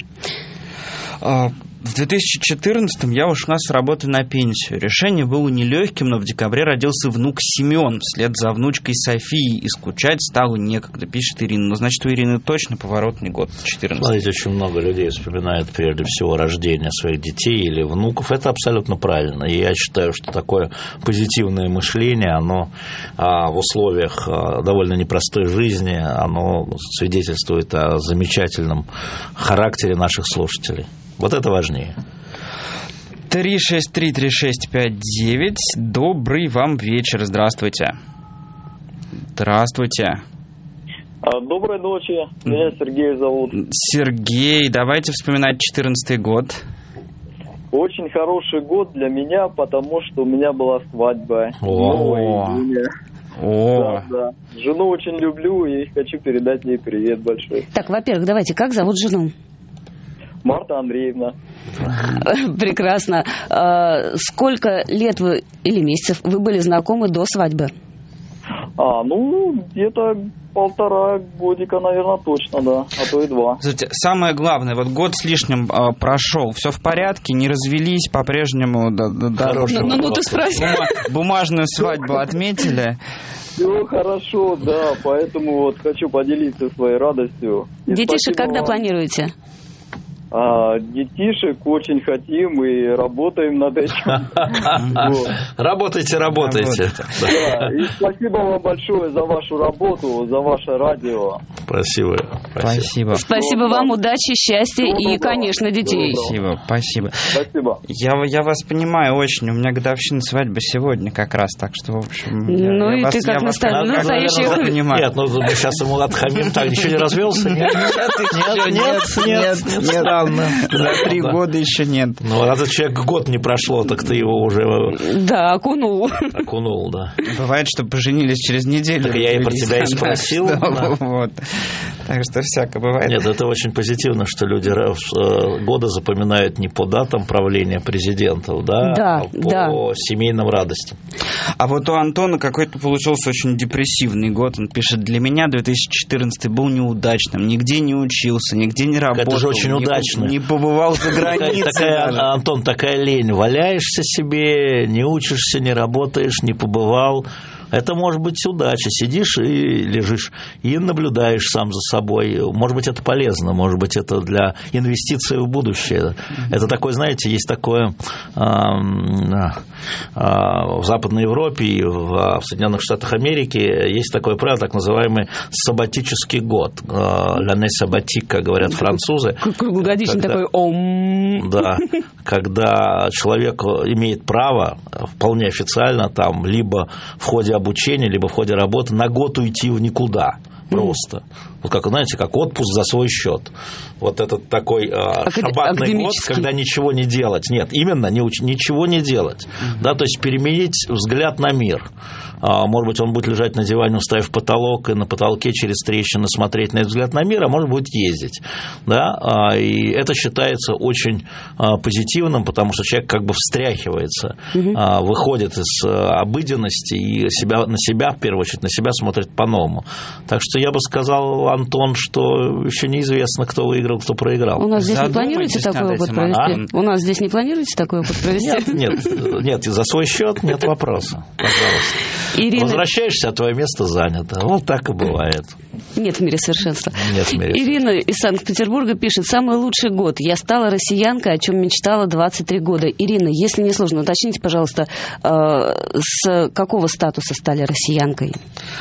В две тысячи четырнадцатом я ушла с работы на пенсию. Решение было нелегким, но в декабре родился внук Семен вслед за внучкой Софией, и скучать стало некогда, пишет Ирина. Ну, значит, у Ирины точно поворотный год четырнадцатый. Смотрите, очень много людей вспоминают прежде всего рождение своих детей или внуков. Это абсолютно правильно. И я считаю, что такое позитивное мышление, оно а, в условиях а, довольно непростой жизни, оно свидетельствует о замечательном характере наших слушателей. Вот это важнее. три шесть три три шесть пять девять. Добрый вам вечер. Здравствуйте. Здравствуйте. Доброй ночи. Меня Сергей зовут. Сергей, давайте вспоминать четырнадцатый год. Очень хороший год для меня, потому что у меня была свадьба. О. О. Да, да. Жену очень люблю и хочу передать ей привет большой. Так, во-первых, давайте, как зовут жену? Марта Андреевна. Прекрасно. А, сколько лет вы или месяцев вы были знакомы до свадьбы? А, ну, где-то полтора годика, наверное, точно, да, а то и два. Слушайте, самое главное, вот год с лишним а, прошел, все в порядке, не развелись по-прежнему. Да, да, да, ну, ну, ну, ты спроси. Бума- бумажную свадьбу отметили. Все хорошо, да, поэтому вот хочу поделиться своей радостью. И детишек когда вам. Планируете? А, детишек очень хотим и работаем над этим. Работайте, работайте. И спасибо вам большое за вашу работу, за ваше радио. Спасибо. Спасибо. Спасибо вам, удачи, счастья и, конечно, детей. Спасибо, спасибо. Спасибо. Я, я вас понимаю очень. У меня годовщина свадьбы сегодня как раз, так что, в общем... Ну и ты как настоящий... Нет, ну мы сейчас ему отхамим, так еще не развелся? Нет, нет, нет, нет. За три года еще нет. Ну, а этот человек год не прошло, так ты его уже... Да, окунул. Окунул, да. Бывает, что поженились через неделю. Так я и про тебя и спросил. Вот. Так что всякое бывает. Нет, это очень позитивно, что люди годы запоминают не по датам правления президентов, да, да, а по да. семейным радостям. А вот у Антона какой-то получился очень депрессивный год. Он пишет: для меня две тысячи четырнадцатый был неудачным. Нигде не учился, нигде не работал. Это же очень не, удачно. Не побывал за границей. Такая, Антон, такая лень. Валяешься себе, не учишься, не работаешь, не побывал. Это может быть удача. Сидишь и лежишь, и наблюдаешь сам за собой. Может быть, это полезно, может быть, это для инвестиций в будущее. Это такое, знаете, есть такое а, а, в Западной Европе и в, в Соединенных Штатах Америки есть такое правило, так называемый саббатический год. «L'année sabbatique», как говорят французы. Круглогодичный такой ом. Да, когда человек имеет право вполне официально там либо в ходе обучения, либо в ходе работы на год уйти в никуда. Просто. Вот как, знаете, как отпуск за свой счет. Вот этот такой э, шаббатный год, когда ничего не делать. Нет, именно не уч- ничего не делать. Mm-hmm. Да, то есть переменить взгляд на мир. А, может быть, он будет лежать на диване, уставив потолок, и на потолке через трещины смотреть на этот взгляд на мир, а может будет ездить. Да? А, и это считается очень а, позитивным. позитивным, потому что человек как бы встряхивается, угу. а, выходит из обыденности и себя, на себя, в первую очередь, на себя смотрит по-новому. Так что я бы сказал, Антон, что еще неизвестно, кто выиграл, кто проиграл. У нас здесь не планируете такой опыт провести? А? У нас здесь не планируете такой опыт провести? Нет, нет, нет, за свой счет нет вопроса. Пожалуйста. Ирина... Возвращаешься, а твое место занято. Вот так и бывает. Нет в мире совершенства. Нет в мире Ирина из Санкт-Петербурга пишет: самый лучший год. Я стала россиянкой, о чем мечтала двадцать три года. Ирина, если не сложно, уточните, пожалуйста, с какого статуса стали россиянкой?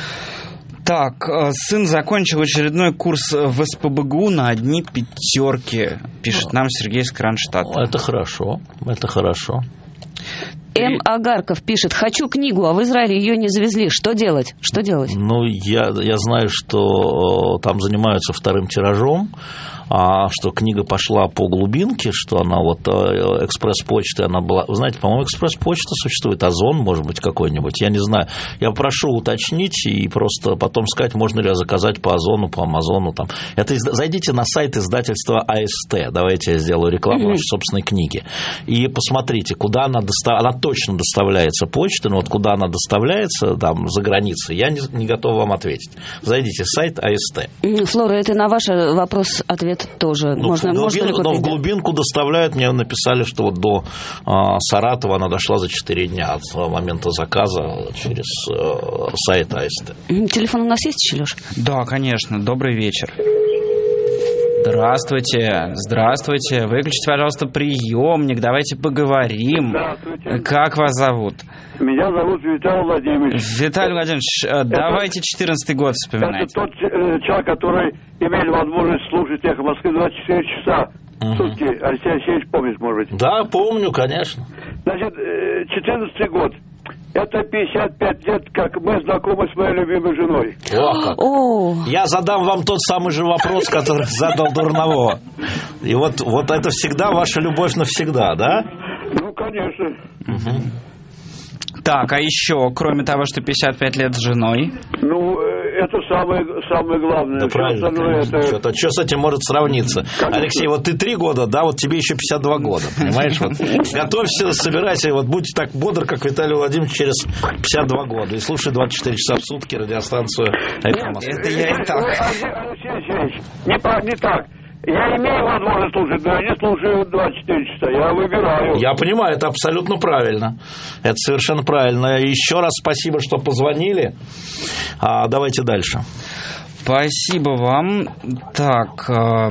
Так, сын закончил очередной курс в СПбГУ на одни пятерки, пишет нам Сергей из Кронштадта. Это хорошо, это хорошо. М. Агарков пишет: хочу книгу, а в Израиле ее не завезли. Что делать? Что делать? Ну, я, я знаю, что там занимаются вторым тиражом, а что книга пошла по глубинке, что она вот экспресс-почта, она была... Вы знаете, по-моему, экспресс-почта существует, Озон, может быть, какой-нибудь, я не знаю. Я прошу уточнить и просто потом сказать, можно ли заказать по Озону, по Амазону. Там. Это зайдите на сайт издательства АСТ, давайте я сделаю рекламу нашей собственной книги, и посмотрите, куда она доставляется. Она точно доставляется почтой, но вот куда она доставляется, там, за границей, я не, не готов вам ответить. Зайдите в сайт АСТ. Флора, это на ваш вопрос ответ тоже. Ну, можно, в, глубин, можно но в глубинку доставляют. Мне написали, что вот до а, Саратова она дошла за четыре дня от момента заказа через а, сайт АСТ. Телефон у нас есть еще, Лёш? Да, конечно. Добрый вечер. Здравствуйте, здравствуйте. Выключите, пожалуйста, приемник. Давайте поговорим. Здравствуйте. Как вас зовут? Меня зовут Виталий Владимирович. Виталий Владимирович, это, давайте четырнадцатый год вспоминать. Это тот э, человек, который имел возможность слушать «Эхо Москвы» двадцать четыре часа в сутки. Алексей Алексеевич помнит, может быть. Да, помню, конечно. Значит, четырнадцатый год. Это пятьдесят пять лет, как мы знакомы с моей любимой женой. О, как. О. Я задам вам тот самый же вопрос, который задал Дурново. И вот, вот это всегда ваша любовь навсегда, да? Ну, конечно. Угу. Так, а еще, кроме того, что пятьдесят пять лет с женой? Ну, это самое, самое главное. Да, правильно, это... Что-то, что с этим может сравниться? Конечно. Алексей, вот ты три года, да, вот тебе еще пятьдесят два года, понимаешь? Вот. Готовься, собирайся, вот будь так бодр, как Виталий Владимирович через пятьдесят два года. И слушай двадцать четыре часа в сутки радиостанцию «Эхо Москвы». Это я и так. Алексей Алексеевич, не так, не так. Я имею возможность слушать, но я не слушаю двадцать четыре часа, я выбираю. Я понимаю, это абсолютно правильно. Это совершенно правильно. Еще раз спасибо, что позвонили. А, давайте дальше. Спасибо вам. Так...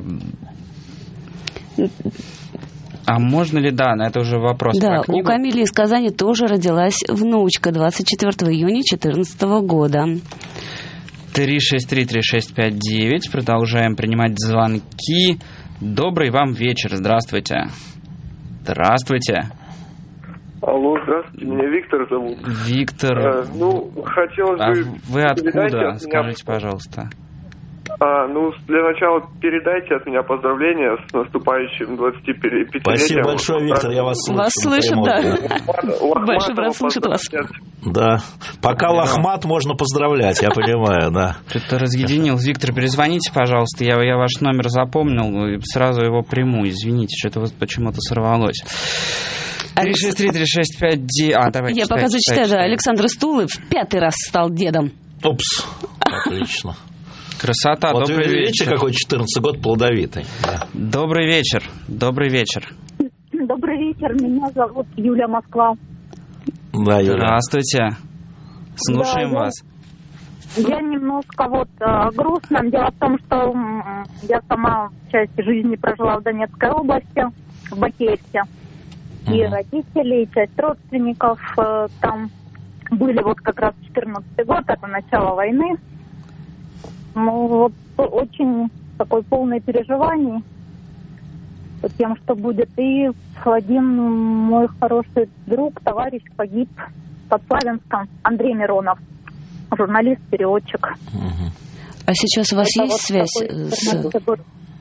А можно ли, да, это уже вопрос да, про книгу. У Камили из Казани тоже родилась внучка двадцать четвёртого июня две тысячи четырнадцатого года. три шесть три три шесть пять девять. Продолжаем принимать звонки. Добрый вам вечер. Здравствуйте. Здравствуйте. Алло, здравствуйте. Меня Виктор зовут. Виктор. А, ну, хотелось а бы... Вы откуда? От Скажите, меня... пожалуйста. А, ну, для начала передайте от меня поздравления с наступающим двадцатипятилетием. Спасибо большое, Виктор, я вас слышу. Вас слышит, да. Большой брат слышит вас. Да. Пока Лохмат, можно поздравлять, я понимаю, да. Что-то разъединил. Виктор, перезвоните, пожалуйста. Я, я ваш номер запомнил и сразу его приму. Извините, что-то вот почему-то сорвалось. три шесть три три шесть пять девять. А, давайте. Я пока зачитаю, да. Александр Стулы в пятый раз стал дедом. Упс. Отлично. Красота, вот добрый вечер. Видите, какой четырнадцатый год плодовитый. Да. Добрый вечер, добрый вечер. Добрый вечер, меня зовут Юля Москва. Да, Юля. Здравствуйте, слушаем да, вас. Я, я немножко вот э, грустно. Дело в том, что э, я сама часть жизни прожила в Донецкой области, в Бакеевке. Uh-huh. И родители, и часть родственников э, там были вот как раз четырнадцатый год, это начало войны. Ну, вот очень такой полный переживаний по тем, что будет. И один мой хороший друг, товарищ погиб под Славянском, Андрей Миронов, журналист, переводчик. Угу. А сейчас у вас это есть вот связь с...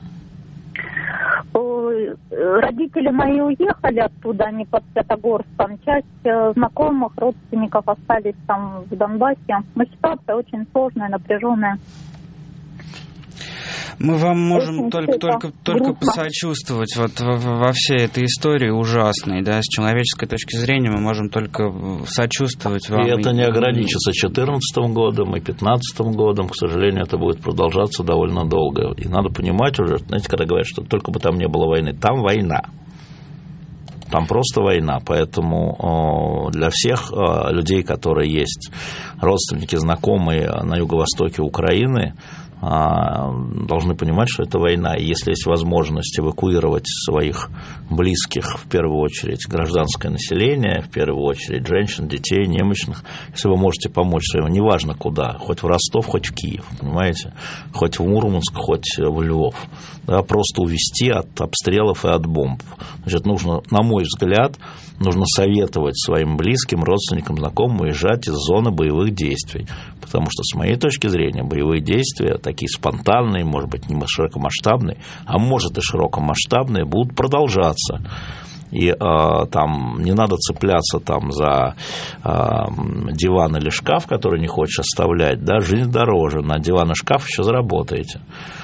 Родители мои уехали оттуда, они под Пятогорском. Часть знакомых, родственников остались там в Донбассе. Но ситуация очень сложная, напряженная. Мы вам можем Очень только, только, только посочувствовать вот во, во всей этой истории ужасной, да, с человеческой точки зрения мы можем только сочувствовать вам. И это и... не ограничится две тысячи четырнадцатым годом и две тысячи пятнадцатым годом, к сожалению, это будет продолжаться довольно долго. И надо понимать уже, знаете, когда говорят, что только бы там не было войны, там война. Там просто война, поэтому для всех людей, которые есть родственники, знакомые на юго-востоке Украины, должны понимать, что это война. И если есть возможность эвакуировать своих близких, в первую очередь гражданское население, в первую очередь женщин, детей, немощных, если вы можете помочь своему, неважно куда, хоть в Ростов, хоть в Киев, понимаете, хоть в Мурманск, хоть в Львов, да, просто увести от обстрелов и от бомб. Значит, нужно, на мой взгляд, нужно советовать своим близким, родственникам, знакомым уезжать из зоны боевых действий. Потому что, с моей точки зрения, боевые действия, такие спонтанные, может быть, не широкомасштабные, а может и широкомасштабные, будут продолжаться. И э, там не надо цепляться там за э, диван или шкаф, который не хочешь оставлять. Да? Жизнь дороже, на диван и шкаф еще заработаете.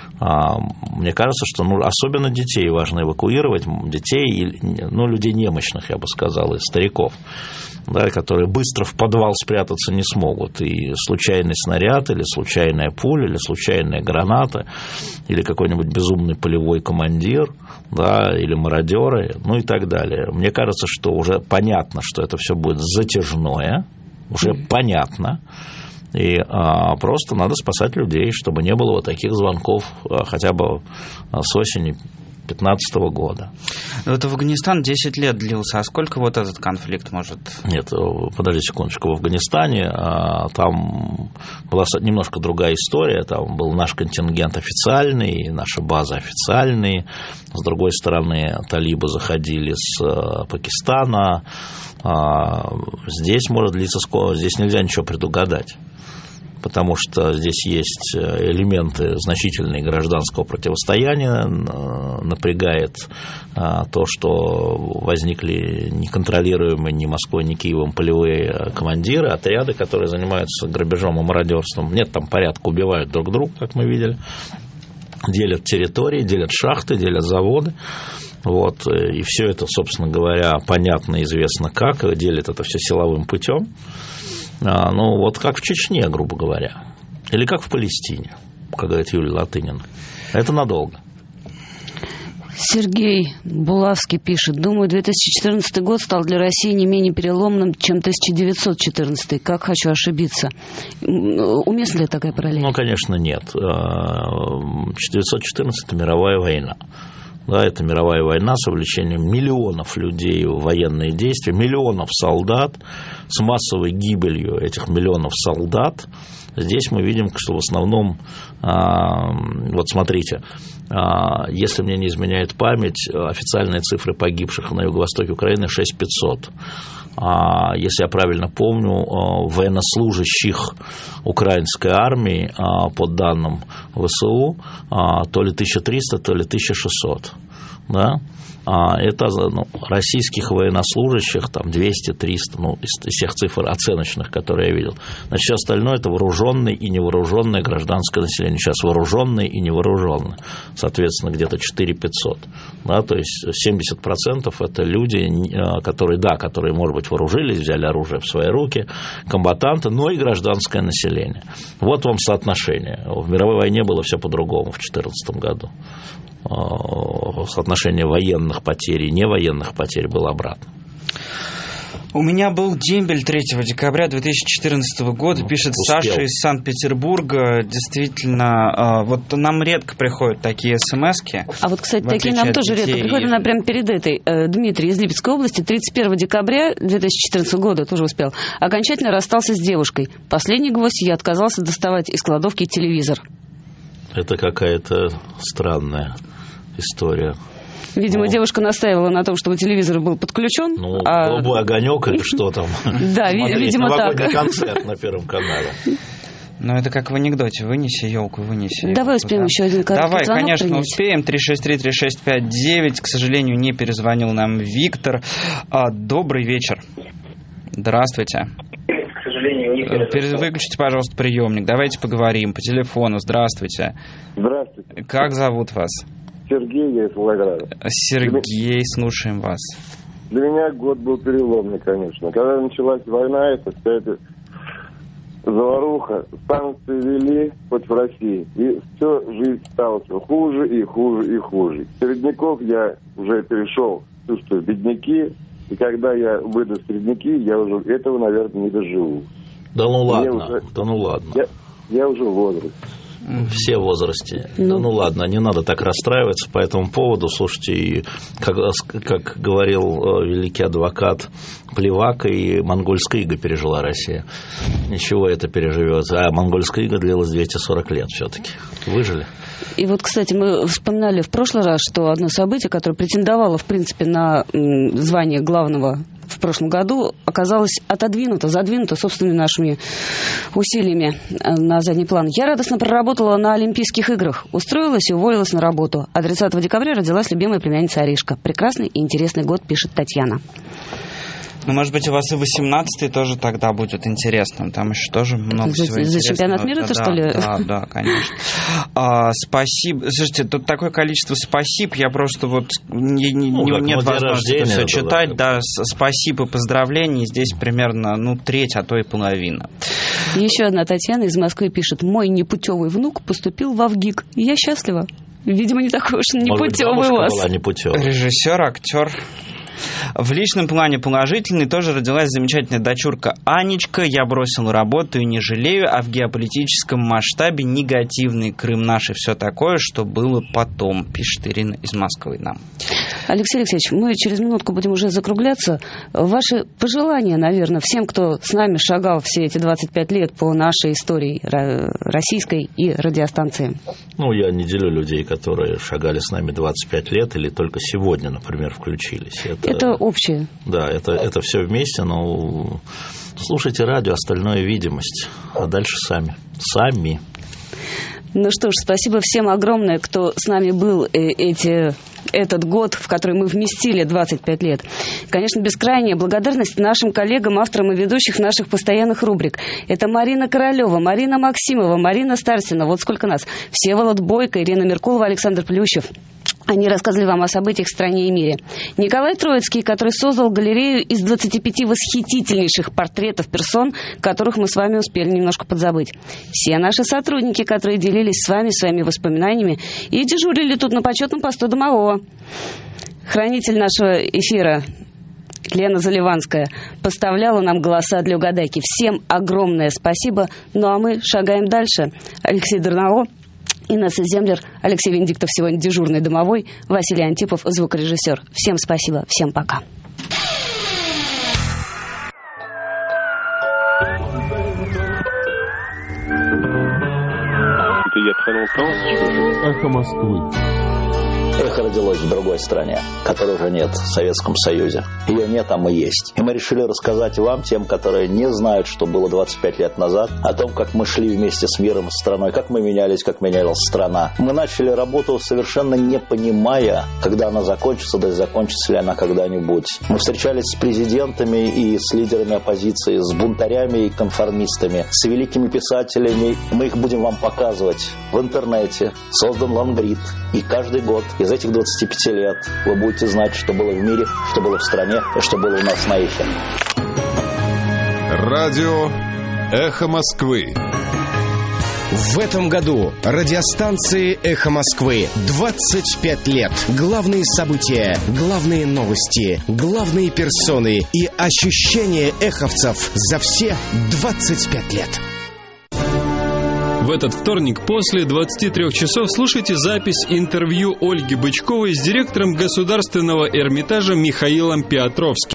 Мне кажется, что ну, особенно детей важно эвакуировать, детей, ну, людей немощных, я бы сказал, и стариков, да, которые быстро в подвал спрятаться не смогут. И случайный снаряд, или случайная пуля, или случайная граната, или какой-нибудь безумный полевой командир, да, или мародеры, ну и так далее. Мне кажется, что уже понятно, что это все будет затяжное, уже mm-hmm. понятно. И а, просто надо спасать людей, чтобы не было вот таких звонков а, хотя бы а, с осени две тысячи пятнадцатого года. Вот Афганистан десять лет длился, а сколько вот этот конфликт может... Нет, подождите секундочку, в Афганистане а, там была немножко другая история, там был наш контингент официальный, наша база официальная, с другой стороны талибы заходили с а, Пакистана, а, здесь может длиться сколько, здесь нельзя ничего предугадать. Потому что здесь есть элементы значительные гражданского противостояния, напрягает то, что возникли неконтролируемые ни Москвой, ни Киевом полевые командиры, отряды, которые занимаются грабежом и мародерством. Нет там порядка, убивают друг друга, как мы видели, делят территории, делят шахты, делят заводы. Вот, и все это, собственно говоря, понятно и известно как, делят это все силовым путем. А, ну, вот как в Чечне, грубо говоря. Или как в Палестине, как говорит Юлия Латынина. Это надолго. Сергей Булавский пишет: думаю, две тысячи четырнадцатый год стал для России не менее переломным, чем тысяча девятьсот четырнадцатый. Как хочу ошибиться. Уместна ли такая параллель? Ну, конечно, нет. тысяча девятьсот четырнадцатый мировая война. Да, это мировая война с вовлечением миллионов людей в военные действия, миллионов солдат, с массовой гибелью этих миллионов солдат. Здесь мы видим, что в основном, вот смотрите, если мне не изменяет память, официальные цифры погибших на юго-востоке Украины шесть тысяч пятьсот. Если я правильно помню, военнослужащих украинской армии, по данным ВСУ, то ли тысяча триста, то ли тысяча шестьсот. Да? Это ну, российских военнослужащих там двести-триста, ну, из, из всех цифр оценочных, которые я видел. Значит, все остальное это вооруженное и невооруженное гражданское население. Сейчас вооруженное и невооруженное. Соответственно, где-то четыре тысячи пятьсот. Да? То есть семьдесят процентов это люди, которые, да, которые, может быть, вооружились, взяли оружие в свои руки, комбатанты, но и гражданское население. Вот вам соотношение. В мировой войне было все по-другому в две тысячи четырнадцатом году. Соотношение военных потерь и невоенных потерь было обратно. У меня был дембель третьего декабря две тысячи четырнадцатого года, ну, пишет успел. Саша из Санкт-Петербурга. Действительно, вот нам редко приходят такие смс-ки. А вот, кстати, такие нам тоже детей. Редко приходят. Она прямо перед этой. Дмитрий из Липецкой области тридцать первого декабря две тысячи четырнадцатого года, тоже успел, окончательно расстался с девушкой. Последний гвоздь я отказался доставать из кладовки телевизор. Это какая-то странная история. Видимо, ну, девушка настаивала на том, чтобы телевизор был подключен. Ну, а... голубой огонек или что там? Да, видимо, так. Новогодний концерт на Первом канале. Ну, это как в анекдоте. Вынеси елку, вынеси елку. Давай успеем еще один короткий Давай, звонок конечно, принять. успеем. три шесть три три шесть пять девять. К сожалению, не перезвонил нам Виктор. Добрый вечер. Здравствуйте. сожалению, у них... Выключите, пожалуйста, приемник. Давайте поговорим по телефону. Здравствуйте. Здравствуйте. Как зовут вас? Сергей, я из Волгограда. Сергей, слушаем вас. Для меня год был переломный, конечно. Когда началась война, это вся эта заваруха, санкции ввели против России. И все, жизнь стала все хуже и хуже и хуже. Середняков я уже перешел, чувствую, бедняки. И когда я выйду в середняки, я уже этого, наверное, не доживу. Да ну ладно, уже... да ну ладно. Я, я уже в возрасте. Все в возрасте. Ну, ну ладно, не надо так расстраиваться по этому поводу. Слушайте, и как, как говорил великий адвокат Плевака, и монгольская ига пережила Россия. Ничего это переживет. А монгольская ига длилась двести сорок лет все-таки. Выжили. И вот, кстати, мы вспоминали в прошлый раз, что одно событие, которое претендовало, в принципе, на звание главного в прошлом году, оказалось отодвинуто, задвинуто собственными нашими усилиями на задний план. Я радостно проработала на Олимпийских играх, устроилась и уволилась на работу. А тридцатого декабря родилась любимая племянница Аришка. Прекрасный и интересный год, пишет Татьяна. Ну, может быть, у вас и восемнадцатый тоже тогда будет интересным. Там еще тоже много за, всего интересного. За чемпионат мира-то, да, что ли? Да, да, конечно. А, спасибо. Слушайте, тут такое количество спасибо. Я просто вот не, не, ну, не, нет возможности все читать. Да, да, спасибо, поздравления. Здесь примерно, ну, треть, а то и половина. Еще одна Татьяна из Москвы пишет. Мой непутевый внук поступил в ВГИК. И я счастлива. Видимо, не такой уж непутевый у вас. Была непутевая. Режиссер, актер. В личном плане положительный тоже родилась замечательная дочурка Анечка. Я бросил работу и не жалею, а в геополитическом масштабе негативный. Крым наш и все такое, что было потом, пишет Ирина из Москвы нам. Алексей Алексеевич, мы через минутку будем уже закругляться. Ваши пожелания, наверное, всем, кто с нами шагал все эти двадцать пять лет по нашей истории российской и радиостанции. Ну, я не делю людей, которые шагали с нами двадцать пять лет или только сегодня, например, включились. Это, это общее. Да, это, это все вместе, но слушайте радио, остальное видимость, а дальше сами. Сами. Ну что ж, спасибо всем огромное, кто с нами был эти... этот год, в который мы вместили двадцать пять лет. Конечно, бескрайняя благодарность нашим коллегам, авторам и ведущих наших постоянных рубрик. Это Марина Королева, Марина Максимова, Марина Старсина. Вот сколько нас. Всеволод Бойко, Ирина Меркулова, Александр Плющев. Они рассказывали вам о событиях в стране и мире. Николай Троицкий, который создал галерею из двадцати пяти восхитительнейших портретов персон, которых мы с вами успели немножко подзабыть. Все наши сотрудники, которые делились с вами своими воспоминаниями и дежурили тут на почетном посту домового. Хранитель нашего эфира Лена Заливанская поставляла нам голоса для угадайки. Всем огромное спасибо. Ну а мы шагаем дальше. Алексей Дурново, Инесса Землер, Алексей Венедиктов сегодня дежурный домовой, Василий Антипов, звукорежиссер. Всем спасибо, всем пока. Эхо Москвы. Эхо родилось в другой стране, которой уже нет, в Советском Союзе. Ее нет, а мы есть. И мы решили рассказать вам, тем, которые не знают, что было двадцать пять лет назад, о том, как мы шли вместе с миром и страной, как мы менялись, как менялась страна. Мы начали работу, совершенно не понимая, когда она закончится, да и закончится ли она когда-нибудь. Мы встречались с президентами и с лидерами оппозиции, с бунтарями и конформистами, с великими писателями. Мы их будем вам показывать в интернете. Создан Лангрид. И каждый год из этих двадцати пяти лет вы будете знать, что было в мире, что было в стране и что было у нас на эхе. Радио «Эхо Москвы». В этом году радиостанции «Эхо Москвы» двадцать пять лет. Главные события, главные новости, главные персоны и ощущения эховцев за все двадцать пять лет. В этот вторник после двадцати трёх часов слушайте запись интервью Ольги Бычковой с директором Государственного Эрмитажа Михаилом Петровским.